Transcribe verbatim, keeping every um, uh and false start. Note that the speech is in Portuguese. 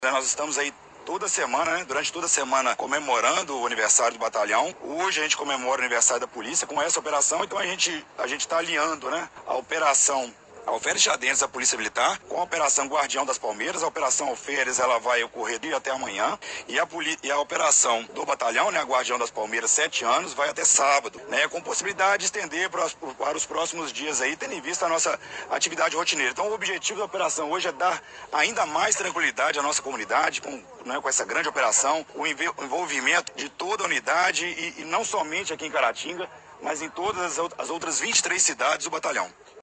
Nós estamos aí toda semana, né, durante toda a semana, comemorando o aniversário do batalhão. Hoje a gente comemora o aniversário da polícia com essa operação, então a gente a gente está aliando, né, a operação Alferes Tiradentes da Polícia Militar com a operação Guardião das Palmeiras. A operação Alferes ela vai ocorrer até amanhã e a, e a operação do batalhão, né, Guardião das Palmeiras, sete anos, vai até sábado, né, com possibilidade de estender para os, para os próximos dias aí, tendo em vista a nossa atividade rotineira. Então o objetivo da operação hoje é dar ainda mais tranquilidade à nossa comunidade com, né, com essa grande operação, o envolvimento de toda a unidade e, e não somente aqui em Caratinga, mas em todas as outras vinte e três cidades do batalhão.